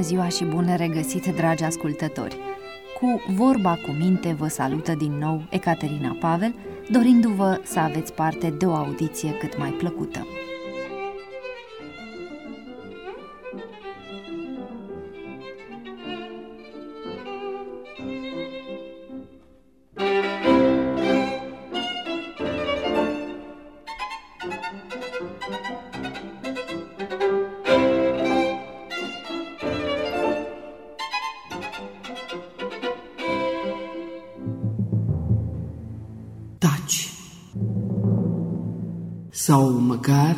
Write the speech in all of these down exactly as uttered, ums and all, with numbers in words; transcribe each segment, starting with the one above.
Bună ziua și bun regăsit, dragi ascultători! Cu vorba cu minte vă salută din nou Ecaterina Pavel, dorindu-vă să aveți parte de o audiție cât mai plăcută. Taci. Sau măcar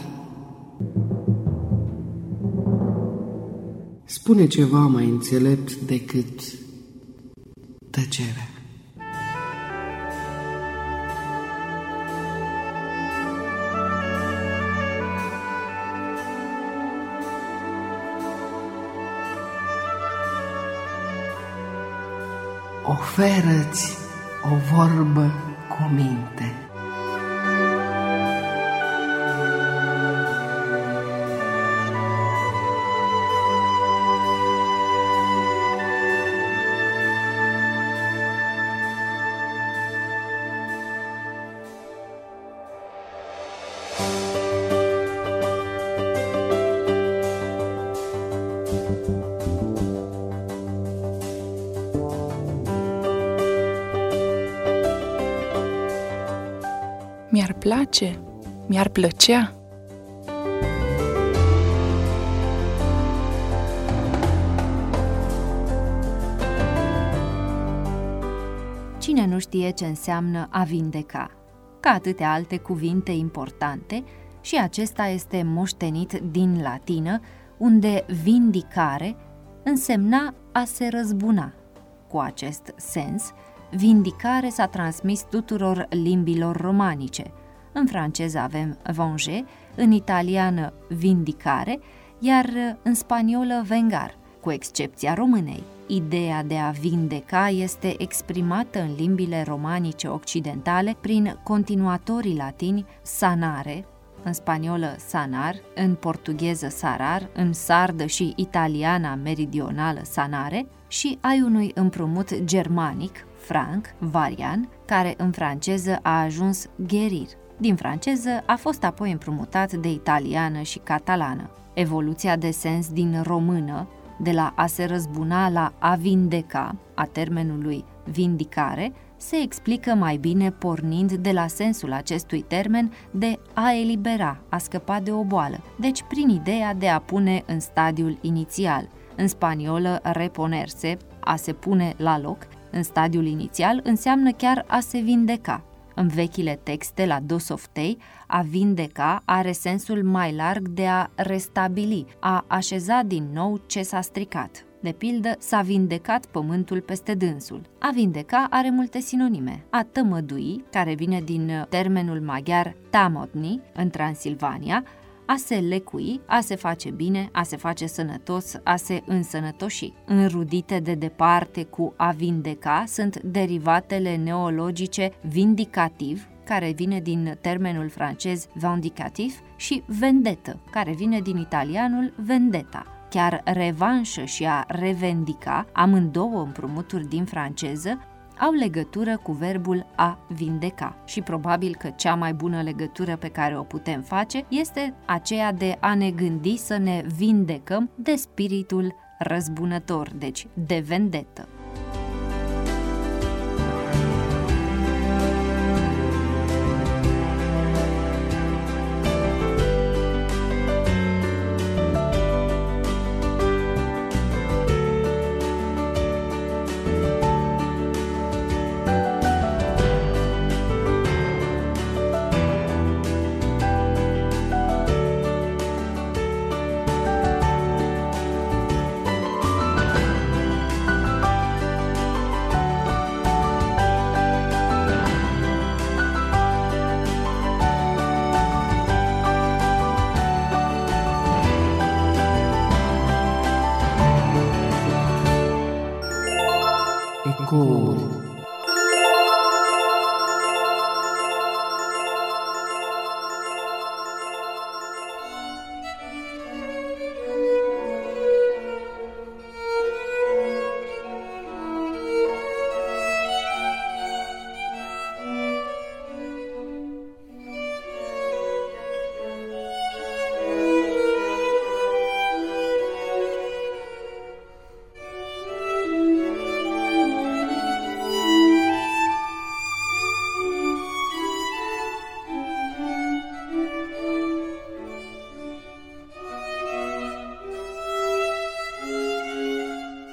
spune ceva mai înțelept decât tăcerea. Oferă-ți o vorbă cu minte. Mi-ar place, mi-ar plăcea. Cine nu știe ce înseamnă a vindeca? Ca atâtea alte cuvinte importante, și acesta este moștenit din latină, unde vindicare însemna a se răzbuna. Cu acest sens, vindicare s-a transmis tuturor limbilor romanice. În franceză avem venger, în italiană vindicare, iar în spaniolă vengar, cu excepția românei. Ideea de a vindeca este exprimată în limbile romanice occidentale prin continuatorii latini sanare, în spaniolă sanar, în portugheză sarar, în sardă și italiana meridională sanare, și ai unui împrumut germanic, franc, varian, care în franceză a ajuns gherir. Din franceză a fost apoi împrumutat de italiană și catalană. Evoluția de sens din română, de la a se răzbuna la a vindeca, a termenului vindicare, se explică mai bine pornind de la sensul acestui termen de a elibera, a scăpa de o boală, deci prin ideea de a pune în stadiul inițial. În spaniolă, reponerse, a se pune la loc, în stadiul inițial, înseamnă chiar a se vindeca. În vechile texte, la dosoftei, a vindeca are sensul mai larg de a restabili, a așeza din nou ce s-a stricat. De pildă, s-a vindecat pământul peste dânsul. A vindeca are multe sinonime. A tămădui, care vine din termenul maghiar tamodni, în Transilvania, a se lecui, a se face bine, a se face sănătos, a se însănătoși. Înrudite de departe cu a vindeca sunt derivatele neologice vindicativ, care vine din termenul francez vindicatif, și vendettă, care vine din italianul vendetta. Chiar revanșă și a revendica, amândouă împrumuturi din franceză, au legătură cu verbul a vindeca și probabil că cea mai bună legătură pe care o putem face este aceea de a ne gândi să ne vindecăm de spiritul răzbunător, deci de vendettă. Ecouri.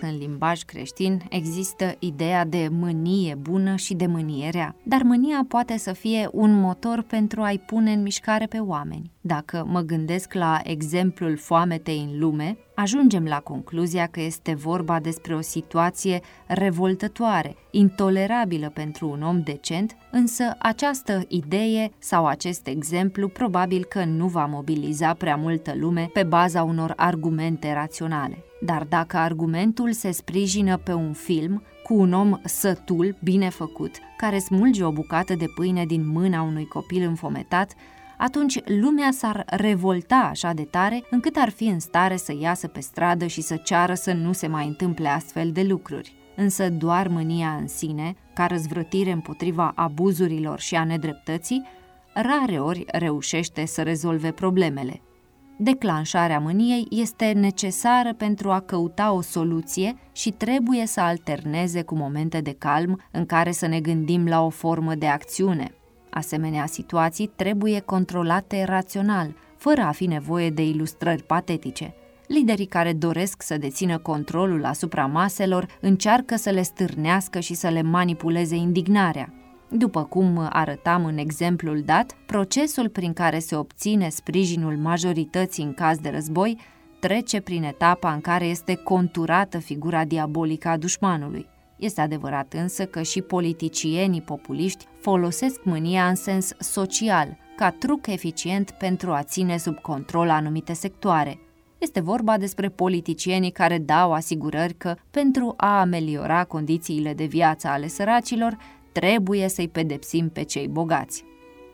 în limbaj creștin există ideea de mânie bună și de mânie rea, dar mânia poate să fie un motor pentru a-i pune în mișcare pe oameni. Dacă mă gândesc la exemplul foametei în lume, ajungem la concluzia că este vorba despre o situație revoltătoare, intolerabilă pentru un om decent, însă această idee sau acest exemplu probabil că nu va mobiliza prea multă lume pe baza unor argumente raționale. Dar dacă argumentul se sprijină pe un film cu un om sătul, bine făcut, care smulge o bucată de pâine din mâna unui copil înfometat, atunci lumea s-ar revolta așa de tare încât ar fi în stare să iasă pe stradă și să ceară să nu se mai întâmple astfel de lucruri. Însă doar mânia în sine, ca răzvrătire împotriva abuzurilor și a nedreptății, rareori reușește să rezolve problemele. Declanșarea mâniei este necesară pentru a căuta o soluție și trebuie să alterneze cu momente de calm în care să ne gândim la o formă de acțiune. Asemenea situații trebuie controlate rațional, fără a fi nevoie de ilustrări patetice. Liderii care doresc să dețină controlul asupra maselor încearcă să le stârnească și să le manipuleze indignarea. După cum arătam în exemplul dat, procesul prin care se obține sprijinul majorității în caz de război trece prin etapa în care este conturată figura diabolică a dușmanului. Este adevărat însă că și politicienii populiști folosesc mânia în sens social, ca truc eficient pentru a ține sub control anumite sectoare. Este vorba despre politicienii care dau asigurări că, pentru a ameliora condițiile de viață ale săracilor, trebuie să-i pedepsim pe cei bogați.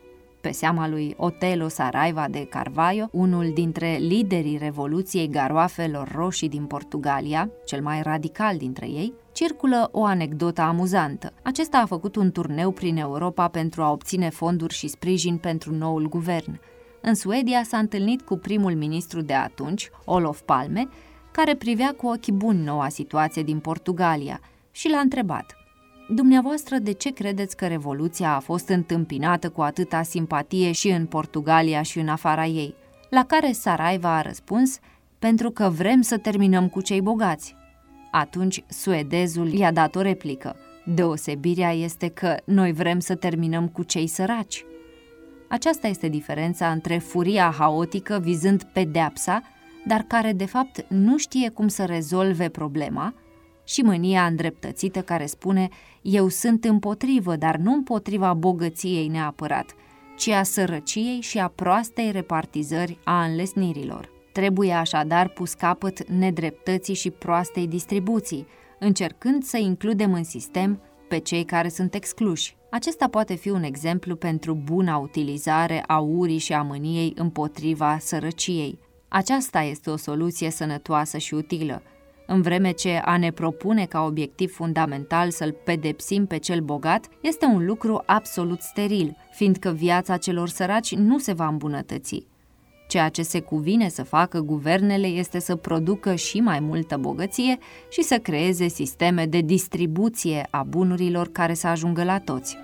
Pe seama lui Otelo Saraiva de Carvalho, unul dintre liderii Revoluției Garoafelor Roșii din Portugalia, cel mai radical dintre ei, circulă o anecdotă amuzantă. Acesta a făcut un turneu prin Europa pentru a obține fonduri și sprijin pentru noul guvern. În Suedia s-a întâlnit cu primul ministru de atunci, Olof Palme, care privea cu ochi buni noua situație din Portugalia și l-a întrebat: "Dumneavoastră, de ce credeți că Revoluția a fost întâmpinată cu atâta simpatie și în Portugalia și în afara ei?" La care Saraiva a răspuns: "Pentru că vrem să terminăm cu cei bogați." Atunci suedezul i-a dat o replică: "Deosebirea este că noi vrem să terminăm cu cei săraci." Aceasta este diferența între furia haotică vizând pedeapsa, dar care de fapt nu știe cum să rezolve problema, și mânia îndreptățită care spune: "Eu sunt împotrivă, dar nu împotriva bogăției neapărat, ci a sărăciei și a proastei repartizări a înlesnirilor." Trebuie așadar pus capăt nedreptății și proastei distribuții, încercând să includem în sistem pe cei care sunt excluși. Acesta poate fi un exemplu pentru buna utilizare a urii și a mâniei împotriva sărăciei. Aceasta este o soluție sănătoasă și utilă, în vreme ce a ne propune ca obiectiv fundamental să-l pedepsim pe cel bogat este un lucru absolut steril, fiindcă viața celor săraci nu se va îmbunătăți. Ceea ce se cuvine să facă guvernele este să producă și mai multă bogăție și să creeze sisteme de distribuție a bunurilor care să ajungă la toți.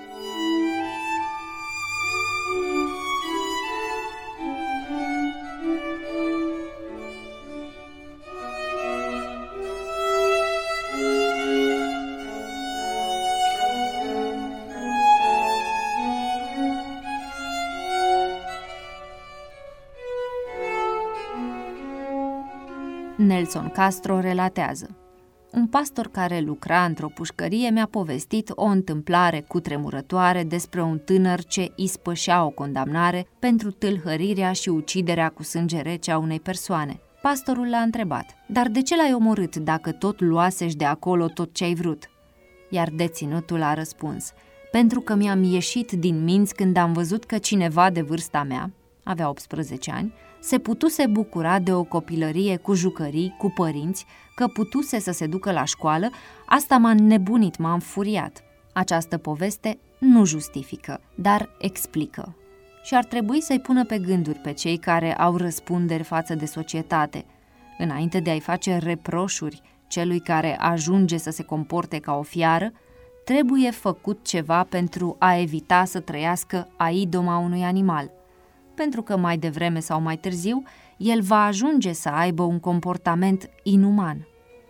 Nelson Castro relatează: "Un pastor care lucra într-o pușcărie mi-a povestit o întâmplare cutremurătoare despre un tânăr ce ispășea o condamnare pentru tâlhărirea și uciderea cu sânge rece a unei persoane. Pastorul l-a întrebat: "Dar de ce l-ai omorât dacă tot luasești de acolo tot ce ai vrut?" Iar deținutul a răspuns: "Pentru că mi-am ieșit din minți când am văzut că cineva de vârsta mea, avea optsprezece ani, se putuse bucura de o copilărie cu jucării, cu părinți, că putuse să se ducă la școală, asta m-a înnebunit, m-a înfuriat." Această poveste nu justifică, dar explică. Și ar trebui să-i pună pe gânduri pe cei care au răspunderi față de societate. Înainte de a-i face reproșuri celui care ajunge să se comporte ca o fiară, trebuie făcut ceva pentru a evita să trăiască a idoma unui animal, pentru că mai devreme sau mai târziu el va ajunge să aibă un comportament inuman.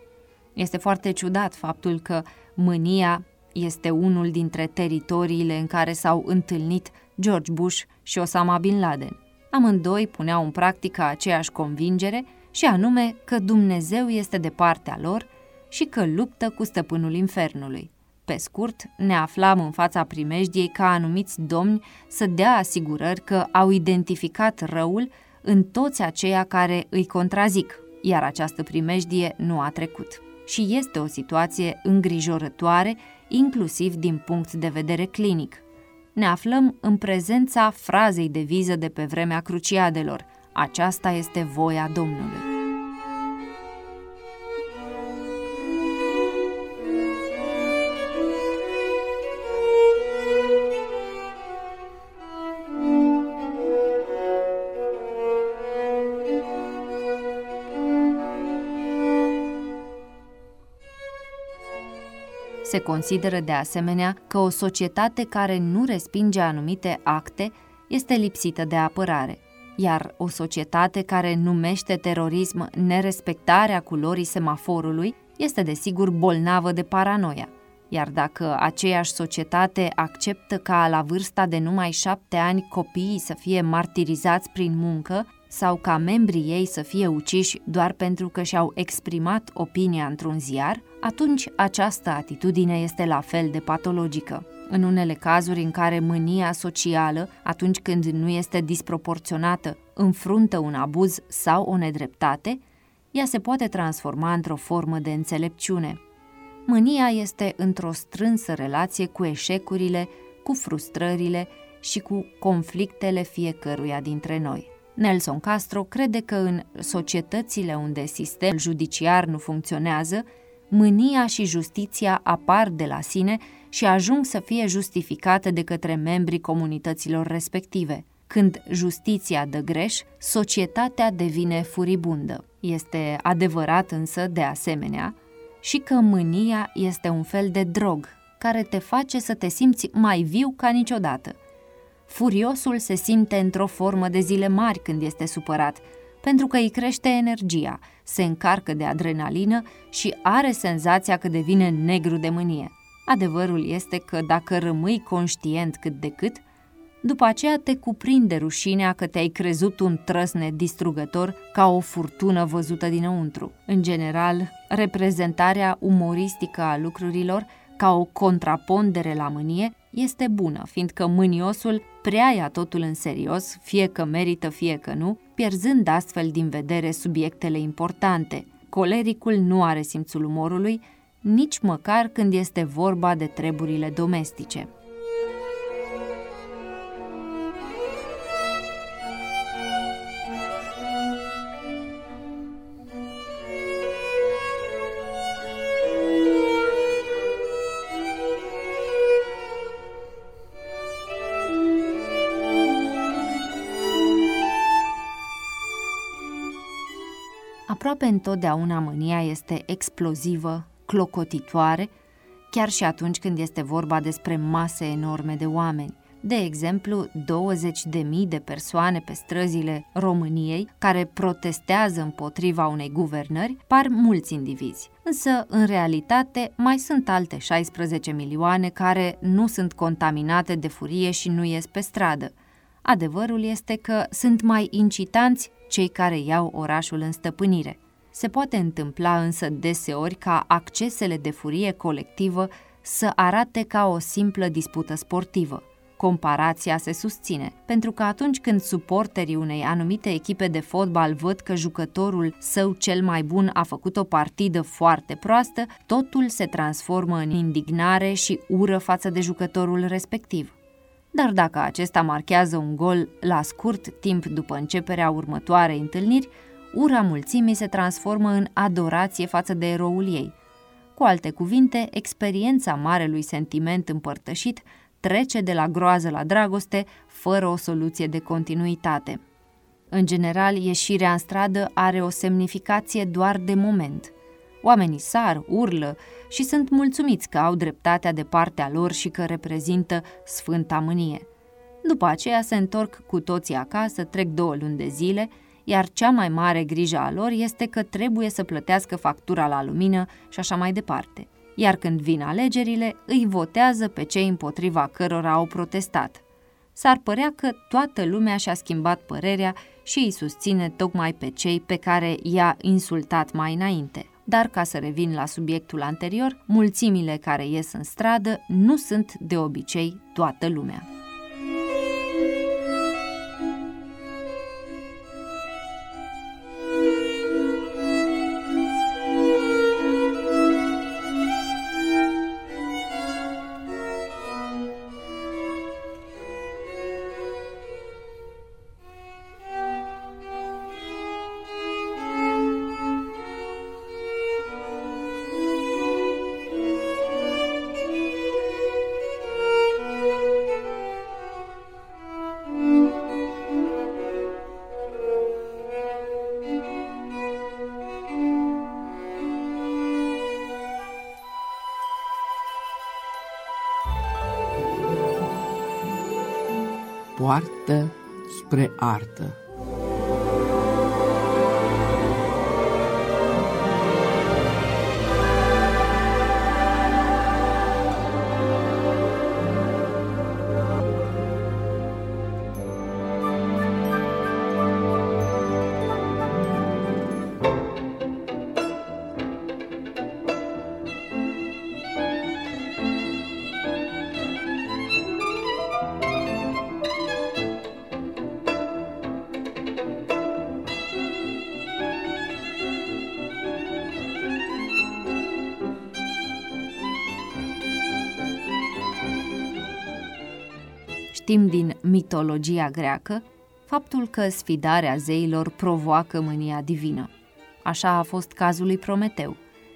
Este foarte ciudat faptul că mânia este unul dintre teritoriile în care s-au întâlnit George Bush și Osama Bin Laden. Amândoi puneau în practică aceeași convingere și anume că Dumnezeu este de partea lor și că luptă cu stăpânul infernului. Pe scurt, ne aflam în fața primejdiei ca anumiți domni să dea asigurări că au identificat răul în toți aceia care îi contrazic, iar această primejdie nu a trecut. Și este o situație îngrijorătoare, inclusiv din punct de vedere clinic. Ne aflăm în prezența frazei de deviză de pe vremea Cruciadelor: aceasta este voia Domnului. Se consideră de asemenea că o societate care nu respinge anumite acte este lipsită de apărare, iar o societate care numește terorism nerespectarea culorii semaforului este desigur bolnavă de paranoia. Iar dacă aceeași societate acceptă ca la vârsta de numai șapte ani copiii să fie martirizați prin muncă sau ca membrii ei să fie uciși doar pentru că și-au exprimat opinia într-un ziar, atunci această atitudine este la fel de patologică. În unele cazuri în care mânia socială, atunci când nu este disproporționată, înfruntă un abuz sau o nedreptate, ea se poate transforma într-o formă de înțelepciune. Mânia este într-o strânsă relație cu eșecurile, cu frustrările și cu conflictele fiecăruia dintre noi. Nelson Castro crede că în societățile unde sistemul judiciar nu funcționează, mânia și justiția apar de la sine și ajung să fie justificate de către membrii comunităților respective. Când justiția dă greș, societatea devine furibundă. Este adevărat însă, de asemenea, și că mânia este un fel de drog care te face să te simți mai viu ca niciodată. Furiosul se simte într-o formă de zile mari când este supărat, pentru că îi crește energia, se încarcă de adrenalină și are senzația că devine negru de mânie. Adevărul este că dacă rămâi conștient cât de cât, după aceea te cuprinde rușinea că te-ai crezut un trăsnet distrugător ca o furtună văzută dinăuntru. În general, reprezentarea umoristică a lucrurilor ca o contrapondere la mânie este bună, fiindcă mâniosul prea ia totul în serios, fie că merită, fie că nu, pierzând astfel din vedere subiectele importante. Colericul nu are simțul umorului, nici măcar când este vorba de treburile domestice. Aproape întotdeauna mânia este explozivă, clocotitoare, chiar și atunci când este vorba despre mase enorme de oameni. De exemplu, douăzeci de mii de persoane pe străzile României care protestează împotriva unei guvernări par mulți indivizi. Însă, în realitate, mai sunt alte șaisprezece milioane care nu sunt contaminate de furie și nu ies pe stradă. Adevărul este că sunt mai incitanți cei care iau orașul în stăpânire. Se poate întâmpla însă deseori ca accesele de furie colectivă să arate ca o simplă dispută sportivă. Comparația se susține, pentru că atunci când suporterii unei anumite echipe de fotbal văd că jucătorul său cel mai bun a făcut o partidă foarte proastă, totul se transformă în indignare și ură față de jucătorul respectiv. Dar dacă acesta marchează un gol la scurt timp după începerea următoarei întâlniri, ura mulțimii se transformă în adorație față de eroul ei. Cu alte cuvinte, experiența marelui sentiment împărtășit trece de la groază la dragoste, fără o soluție de continuitate. În general, ieșirea în stradă are o semnificație doar de moment. Oamenii sar, urlă și sunt mulțumiți că au dreptatea de partea lor și că reprezintă sfânta mânie. După aceea se întorc cu toții acasă, trec două luni de zile, iar cea mai mare grijă a lor este că trebuie să plătească factura la lumină și așa mai departe. Iar când vin alegerile, îi votează pe cei împotriva cărora au protestat. S-ar părea că toată lumea și-a schimbat părerea și îi susține tocmai pe cei pe care i-a insultat mai înainte. Dar ca să revin la subiectul anterior, mulțimile care ies în stradă nu sunt de obicei toată lumea. Poartă spre artă. Știm din mitologia greacă faptul că sfidarea zeilor provoacă mânia divină. Așa a fost cazul lui Prometeu.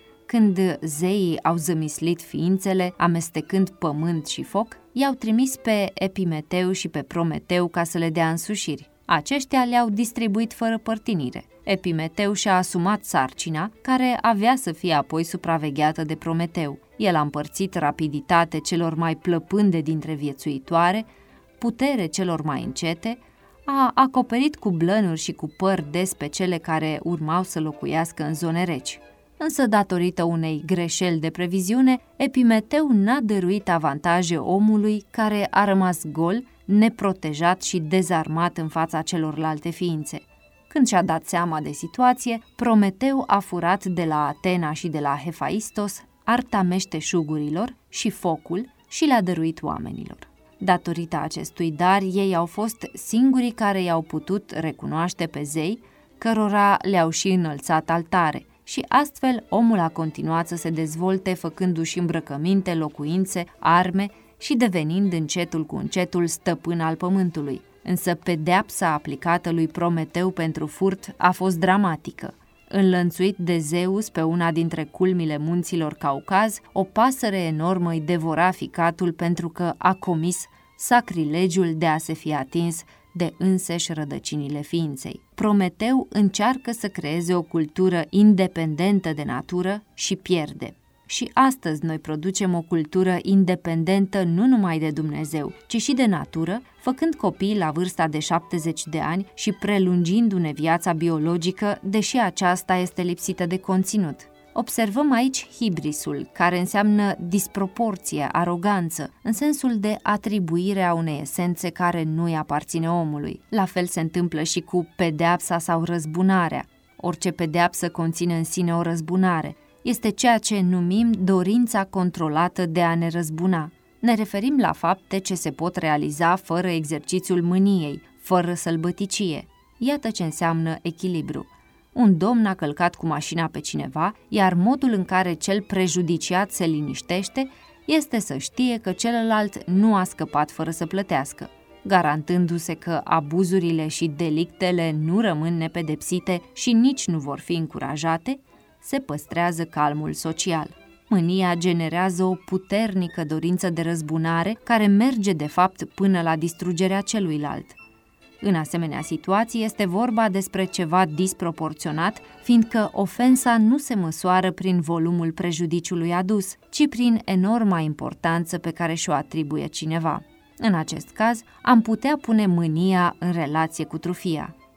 Când zeii au zămislit ființele, amestecând pământ și foc, i-au trimis pe Epimeteu și pe Prometeu ca să le dea însușiri. Aceștia le-au distribuit fără părtinire. Epimeteu și-a asumat sarcina, care avea să fie apoi supravegheată de Prometeu. El a împărțit rapiditate celor mai plăpânde dintre viețuitoare, putere celor mai încete, a acoperit cu blănuri și cu păr des pe cele care urmau să locuiască în zone reci. Însă, datorită unei greșeli de previziune, Epimeteu n-a dăruit avantaje omului care a rămas gol, neprotejat și dezarmat în fața celorlalte ființe. Când și-a dat seama de situație, Prometeu a furat de la Atena și de la Hefaistos arta meșteșugurilor și focul și le-a dăruit oamenilor. Datorită acestui dar, ei au fost singurii care i-au putut recunoaște pe zei, cărora le-au și înălțat altare, și astfel omul a continuat să se dezvolte, făcându-și îmbrăcăminte, locuințe, arme și devenind încetul cu încetul stăpân al pământului. Însă pedeapsa aplicată lui Prometeu pentru furt a fost dramatică. Înlănțuit de Zeus pe una dintre culmile munților Caucaz, o pasăre enormă îi devora ficatul pentru că a comis sacrilegiul de a se fi atins de înseși rădăcinile ființei. Prometeu încearcă să creeze o cultură independentă de natură și pierde. Și astăzi noi producem o cultură independentă nu numai de Dumnezeu, ci și de natură, făcând copii la vârsta de șaptezeci de ani și prelungindu-ne viața biologică, deși aceasta este lipsită de conținut. Observăm aici hibrisul, care înseamnă disproporție, aroganță, în sensul de atribuire a unei esențe care nu îi aparține omului. La fel se întâmplă și cu pedeapsa sau răzbunarea. Orice pedeapsă conține în sine o răzbunare. Este ceea ce numim dorința controlată de a ne răzbuna. Ne referim la fapte ce se pot realiza fără exercițiul mâniei, fără sălbăticie. Iată ce înseamnă echilibru. Un domn a călcat cu mașina pe cineva, iar modul în care cel prejudiciat se liniștește este să știe că celălalt nu a scăpat fără să plătească, garantându-se că abuzurile și delictele nu rămân nepedepsite și nici nu vor fi încurajate, se păstrează calmul social. Mânia generează o puternică dorință de răzbunare care merge de fapt până la distrugerea celuilalt. În asemenea situații este vorba despre ceva disproporționat, fiindcă ofensa nu se măsoară prin volumul prejudiciului adus, ci prin enorma importanță pe care și-o atribuie cineva. În acest caz, am putea pune mânia în relație cu trufia.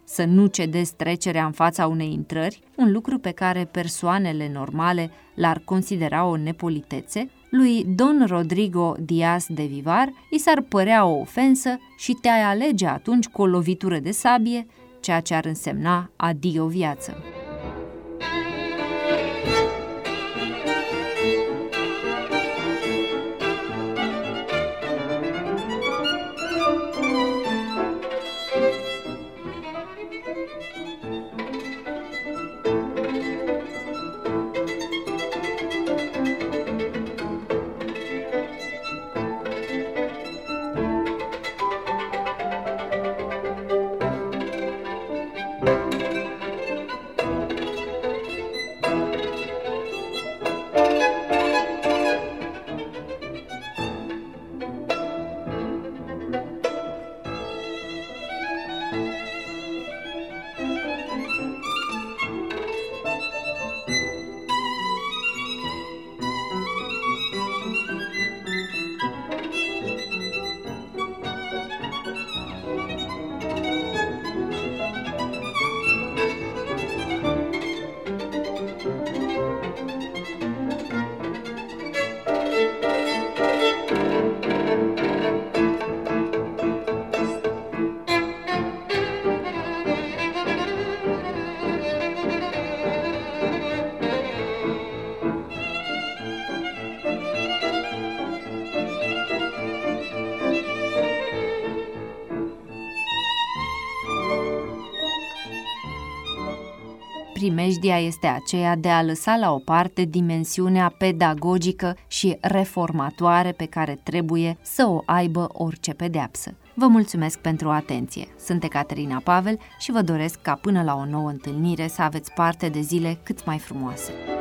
să nu cedezi trecerea în fața unei intrări, un lucru pe care persoanele normale l-ar considera o nepolitețe, lui Don Rodrigo Diaz de Vivar i s-ar părea o ofensă și te-ai alege atunci cu o lovitură de sabie, ceea ce ar însemna adio viață. Primejdia este aceea de a lăsa la o parte dimensiunea pedagogică și reformatoare pe care trebuie să o aibă orice pedeapsă. Vă mulțumesc pentru atenție. Sunt Ecaterina Pavel și vă doresc ca până la o nouă întâlnire să aveți parte de zile cât mai frumoase.